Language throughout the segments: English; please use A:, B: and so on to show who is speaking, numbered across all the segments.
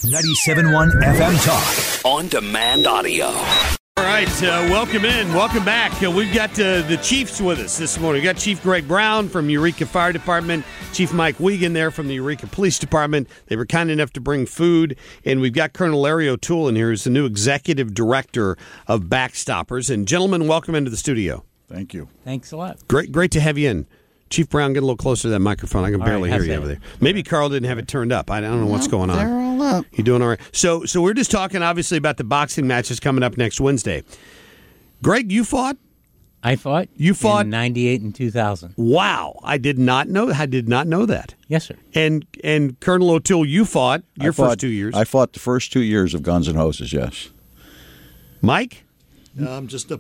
A: 97.1 FM Talk.
B: On demand audio.
C: All right, welcome in. Welcome back. We've got the Chiefs with us this morning. We've got Chief Greg Brown from Eureka Fire Department, Chief Mike Wiegand there from the Eureka Police Department. They were kind enough to bring food. And we've got Colonel Larry O'Toole in here, who's the new Executive Director of Backstoppers. And gentlemen, welcome into the studio.
D: Thank you.
E: Thanks a lot.
C: Great to have you in. Chief Brown, get a little closer to that microphone. I can barely hear you over there. Maybe Carl didn't have it turned up. I don't know what's going on.
D: They're all up.
C: You doing all right? So we're just talking, obviously, about the boxing matches coming up next Wednesday. Greg, you fought?
E: I fought.
C: You fought
E: in 98 and 2000.
C: Wow, I did not know that.
E: Yes, sir.
C: And Colonel O'Toole, you fought first 2 years.
D: I fought the first 2 years of Guns N' Hoses. Yes.
C: Mike?
F: I'm just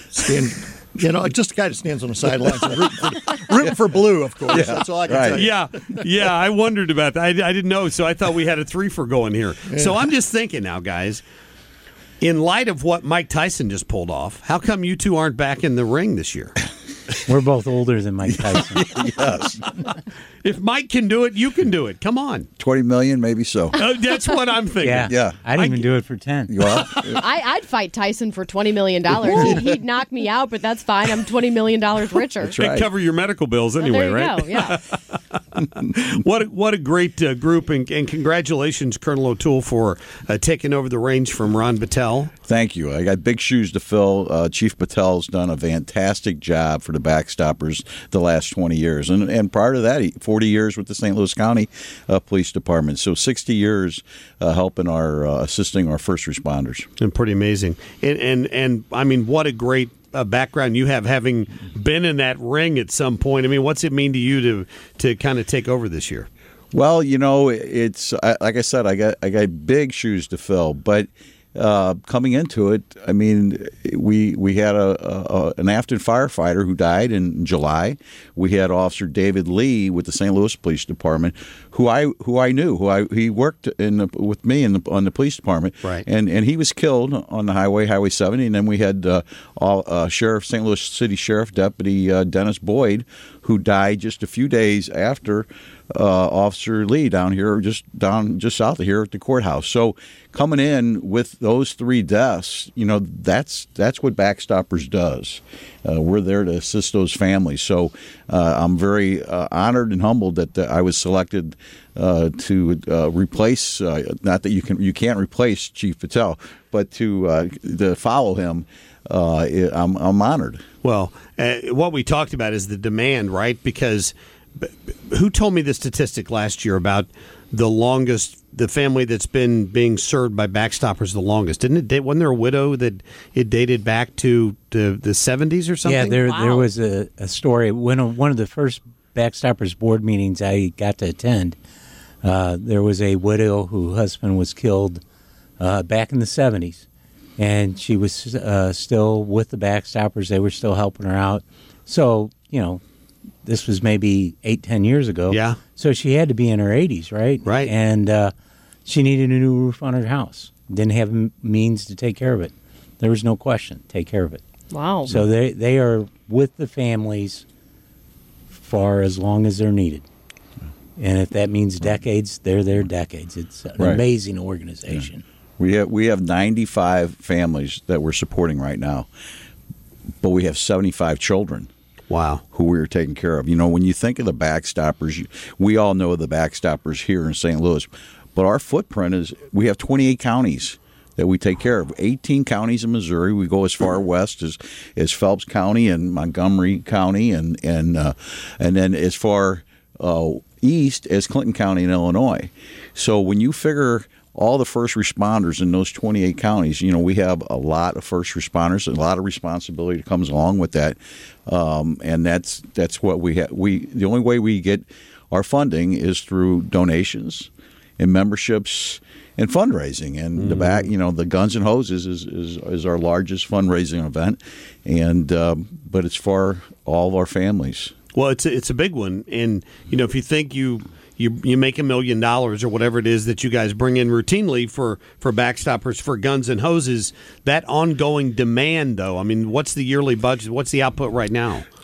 F: just a guy that stands on the sidelines and rooting for blue, of course.
D: Yeah,
F: that's all I can tell you.
C: Yeah, I wondered about that. I didn't know, so I thought we had a three-for going here. Yeah. So I'm just thinking now, guys, in light of what Mike Tyson just pulled off, how come you two aren't back in the ring this year?
E: We're both older than Mike Tyson.
D: Yes.
C: If Mike can do it, you can do it. Come on.
D: 20 million, maybe so.
C: That's what I'm thinking.
D: Yeah.
E: I'd even do it for 10.
D: Well,
G: I'd fight Tyson for $20 million. He'd knock me out, but that's fine. I'm $20 million richer.
D: That's right.
C: And cover your medical bills anyway,
G: there you
C: right?
G: go, yeah.
C: What a great group, and congratulations, Colonel O'Toole, for taking over the reins from Ron Patel.
D: Thank you. I got big shoes to fill. Chief Patel's done a fantastic job for the Backstoppers the last 20 years. And prior to that, 40 years with the St. Louis County Police Department. So 60 years helping assisting our first responders.
C: And pretty amazing. And I mean, what a great background you have, having been in that ring at some point. I mean, what's it mean to you to kind of take over this year?
D: Well, it's like I said, I got big shoes to fill, but coming into it, I mean, we had an Afton firefighter who died in July. We had Officer David Lee with the St. Louis Police Department, who I knew, he worked with me on the police department,
C: right?
D: And he was killed on the Highway 70. And then we had St. Louis City Sheriff Deputy Dennis Boyd, who died just a few days after Officer Lee down here, just south of here at the courthouse. So coming in with those three deaths, that's what Backstoppers does. We're there to assist those families. So I'm very honored and humbled that I was selected to replace. Not that you can't replace Chief Patel, but to follow him. I'm honored.
C: Well, what we talked about is the demand, right? Because who told me the statistic last year about the family that's been being served by Backstoppers the longest? Wasn't there a widow that it dated back to the 70s or something?
E: Yeah, there was a story. One of the first Backstoppers board meetings I got to attend, there was a widow whose husband was killed back in the 70s. And she was still with the Backstoppers. They were still helping her out. So, this was maybe 8-10 years ago.
C: Yeah.
E: So she had to be in her 80s, right?
C: Right.
E: And she needed a new roof on her house. Didn't have means to take care of it. There was no question. Take care of it.
G: Wow.
E: So they are with the families for as long as they're needed. And if that means decades, they're there decades. It's an amazing organization.
D: Yeah. We have 95 families that we're supporting right now, but we have 75 children.
C: Wow.
D: Who we are taking care of. When you think of the Backstoppers, we all know the Backstoppers here in St. Louis, but our footprint is we have 28 counties that we take care of. 18 counties in Missouri. We go as far west as Phelps County and Montgomery County, and then as far east as Clinton County in Illinois. So when you figure all the first responders in those 28 counties, we have a lot of first responders, a lot of responsibility that comes along with that, and that's what we have. The only way we get our funding is through donations and memberships and fundraising. And the Guns N' Hoses is our largest fundraising event, and but it's for all of our families.
C: Well, it's a big one, and if you think you make $1 million or whatever it is that you guys bring in routinely for Backstoppers for Guns N' Hoses, that ongoing demand, though, I mean, what's the yearly budget? What's the output right now?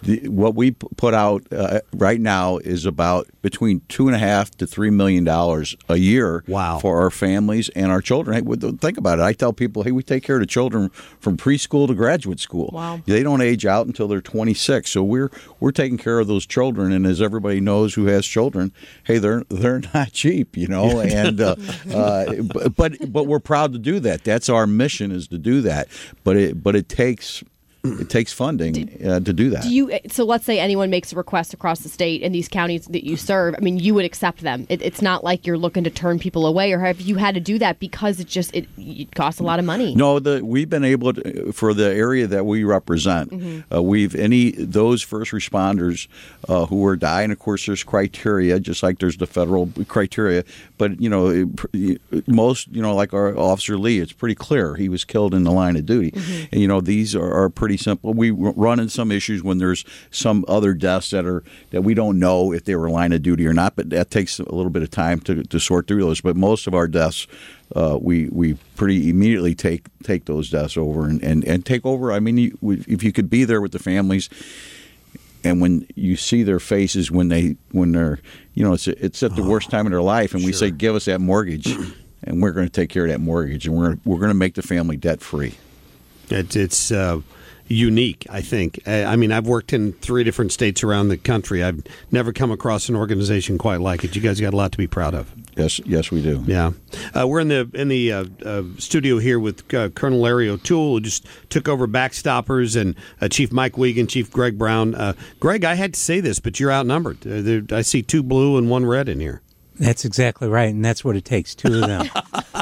D: what we put out right now is about between $2.5 to $3 million a year for our families and our children. Hey, think about it. I tell people, hey, we take care of the children from preschool to graduate school.
G: Wow.
D: They don't age out until they're 26. So we're taking care of those children. And as everybody knows who has children, hey, they're not cheap, And but we're proud to do that. That's our mission, is to do that. But it takes funding to do that.
G: So let's say anyone makes a request across the state in these counties that you serve. I mean, you would accept them. It's not like you're looking to turn people away, or have you had to do that because it costs a lot of money?
D: No, we've been able to, for the area that we represent, those first responders who are dying. Of course, there's criteria, just like there's the federal criteria. But most, like our Officer Lee, it's pretty clear he was killed in the line of duty. And these are pretty simple. We run into some issues when there's some other deaths that we don't know if they were line of duty or not, but that takes a little bit of time to sort through those. But most of our deaths, we pretty immediately take those deaths over and take over. I mean, if you could be there with the families, and when you see their faces when they're it's at the worst time of their life, and we say, give us that mortgage, and we're going to take care of that mortgage, and we're going to make the family debt free.
C: It's unique, I think. I mean, I've worked in 3 different states around the country. I've never come across an organization quite like it. You guys got a lot to be proud of.
D: Yes, we do.
C: Yeah, we're in the studio here with Colonel Larry O'Toole, who just took over Backstoppers, and Chief Mike Wiegand, Chief Greg Brown. Greg, I had to say this, but you're outnumbered. I see 2 blue and 1 red in here.
E: That's exactly right, and that's what it takes, 2 of them.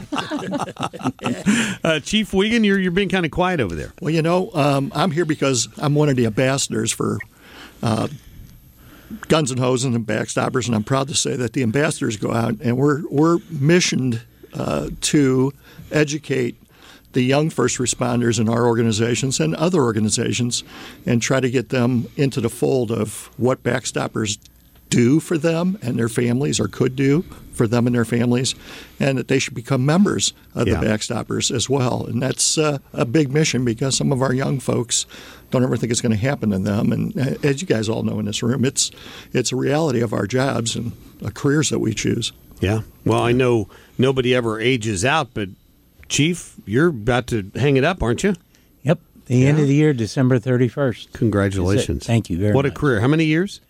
C: Chief Wiegand, you're being kind of quiet over there.
F: Well, I'm here because I'm one of the ambassadors for Guns and Hoses and Backstoppers, and I'm proud to say that the ambassadors go out and we're missioned to educate the young first responders in our organizations and other organizations, and try to get them into the fold of what Backstoppers do for them and their families, or could do for them and their families, and that they should become members of the Backstoppers as well. And that's a big mission, because some of our young folks don't ever think it's going to happen to them. And as you guys all know in this room, it's a reality of our jobs and careers that we choose.
C: Yeah. Well, I know nobody ever ages out, but Chief, you're about to hang it up, aren't you?
E: Yep. The end of the year, December 31st.
C: Congratulations.
E: Thank you very much.
C: What a career. How many years?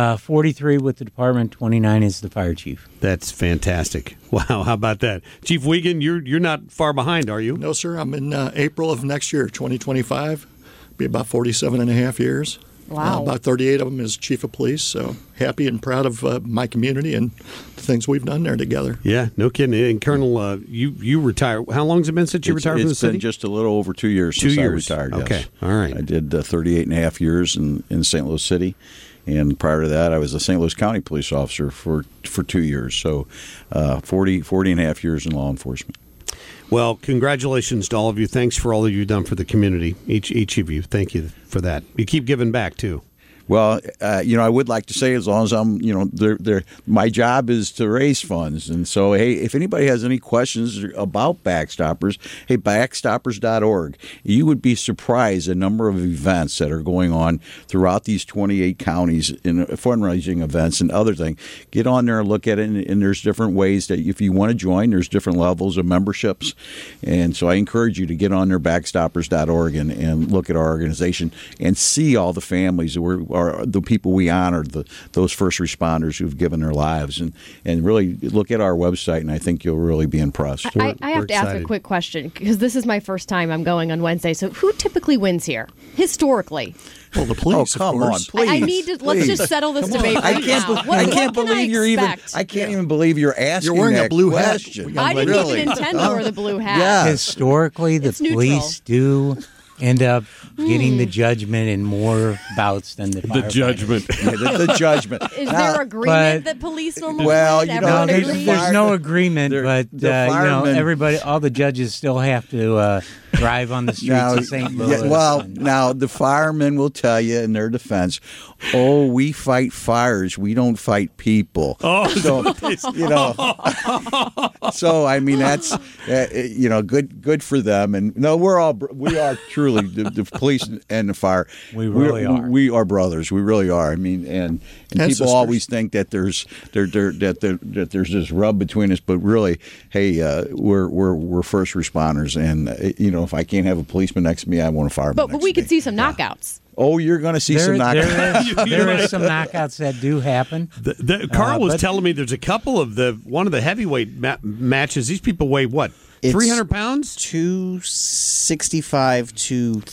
E: 43 with the department, 29 as the fire chief.
C: That's fantastic. Wow, how about that? Chief Wiegand, you're not far behind, are you?
F: No, sir. I'm in April of next year, 2025. Be about 47 and a half years.
G: Wow.
F: About 38 of them as chief of police, so happy and proud of my community and the things we've done there together.
C: Yeah, no kidding. And Colonel, you retired. How long has it been since you retired from the city?
D: It's been just a little over 2 years since I retired.
C: Okay,
D: yes.
C: All right.
D: I did 38 and a half years in St. Louis City. And prior to that, I was a St. Louis County police officer for 2 years. So 40 and a half years in law enforcement.
C: Well, congratulations to all of you. Thanks for all that you've done for the community, each of you. Thank you for that. You keep giving back, too.
D: Well, I would like to say, as long as I'm, my job is to raise funds. And so, hey, if anybody has any questions about Backstoppers, hey, backstoppers.org. You would be surprised the number of events that are going on throughout these 28 counties in fundraising events and other things. Get on there and look at it, and there's different ways that if you want to join, there's different levels of memberships. And so I encourage you to get on there, backstoppers.org, and look at our organization and see all the families that are the people we honor, those first responders who've given their lives, and really look at our website, and I think you'll really be impressed.
G: I have to ask a quick question, because this is my first time I'm going on Wednesday. So who typically wins here, historically?
F: Well, the police,
D: come
F: of course.
D: on, please.
G: I need to, let's just settle this debate right now.
D: I can't believe you're even. I can't even believe you're asking.
F: You're wearing
D: that
F: a blue
D: question.
F: hat.
G: I didn't
D: Really?
G: even intend to wear the blue hat.
D: Yeah.
E: Historically, the
G: It's neutral.
E: police do end up getting the judgment in more bouts than the firefighters.
D: The judgment.
G: Is there agreement that police normally
D: well,
G: win?
D: you know,
E: No,
G: Everyone
E: there's,
G: agrees?
E: there's no agreement, but
D: firemen-
E: everybody, all the judges still have to drive on the streets of St. Louis.
D: Now the firemen will tell you in their defense, we fight fires, we don't fight people. So I mean that's good for them. And no, we are truly truly, the police and the fire,
E: We really are.
D: We are brothers. We really are. I mean, and people
F: sisters.
D: always think that there's this rub between us, but really, hey, we're first responders, and if I can't have a policeman next to me, I want a fireman.
G: But
D: next
G: we
D: to
G: could
D: me.
G: see some knockouts.
D: Oh, you're going to see some knockouts.
E: There is some knockouts that do happen.
C: Carl was
E: but-
C: telling me there's a couple of one of the heavyweight matches. These people weigh what?
B: It's
C: 300 pounds?
B: 265 to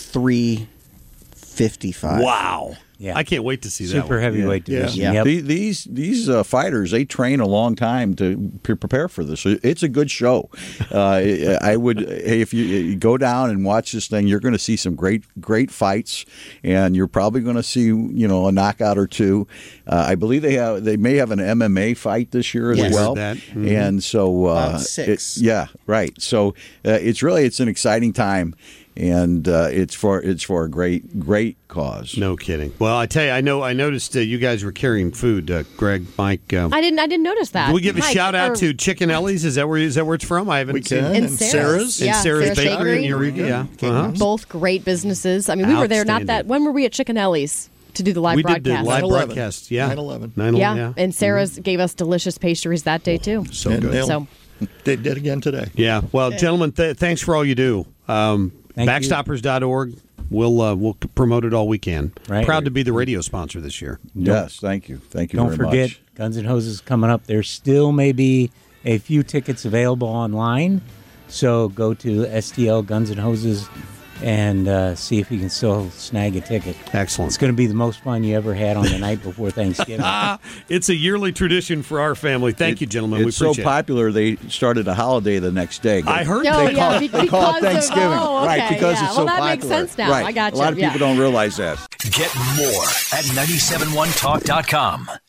B: 355.
C: Wow.
E: Yeah.
C: I can't wait to see that
E: Super
C: one.
E: heavyweight
F: Yeah.
E: division.
B: Yeah.
E: Yep.
D: These fighters, they train a long time to prepare for this. It's a good show. I would, hey, if you go down and watch this thing, you're going to see some great fights, and you're probably going to see a knockout or two. I believe they may have an MMA fight this year as
B: Yes.
D: well.
C: Heard that. Mhm.
D: And so
B: About 6.
D: right. So it's an exciting time. And it's for a great cause.
C: No kidding. Well, I tell you, I noticed you guys were carrying food, Greg, Mike.
G: I didn't notice that.
C: Can we give a
G: Mike,
C: shout out
G: or-
C: to Chicken Ellie's? Is that where it's from? I haven't
F: We
C: seen
F: can.
C: it.
G: And
F: And
G: Sarah's.
F: Sarah's.
C: And
G: Yeah,
C: Sarah's
G: Sarah's
C: Bakery in
G: Bakery.
C: Eureka. Yeah. Uh-huh.
G: Both great businesses. I mean, we were there not that.
C: Outstanding.
G: When were we at Chickenelli's to do the live
C: We did
G: broadcast?
C: the live
F: 9/11.
C: broadcast. Yeah.
F: 9/11.
C: 9/11,
G: Yeah, and Sarah's gave us delicious pastries that day too.
C: So
F: And
C: good.
F: they'll-
G: So
F: They did again today.
C: Yeah. Well, gentlemen, thanks for all you do.
E: Thank you.
C: Backstoppers.org. We'll promote it all we can.
E: Right.
C: Proud to be the radio sponsor this year.
D: Yes, thank you. Thank you
E: Don't
D: very
E: forget,
D: much.
E: Guns N' Hoses coming up. There still may be a few tickets available online, so go to STL Guns N' Hoses and see if you can still snag a ticket.
C: Excellent.
E: It's going to be the most fun you ever had on the night before Thanksgiving.
C: It's a yearly tradition for our family. Thank you, gentlemen. We
D: It's so
C: appreciate it.
D: popular they started a holiday the next day.
C: I heard
G: No,
C: they
G: yeah,
C: call
G: be-
D: They call it
G: because of-
D: Thanksgiving,
G: oh,
D: right?
G: okay,
D: Because
G: yeah.
D: it's so
G: Well, that
D: popular.
G: makes sense now.
D: Right.
G: I got
D: A lot
G: you,
D: of people
G: yeah.
D: don't realize that.
A: Get more at 971talk.com.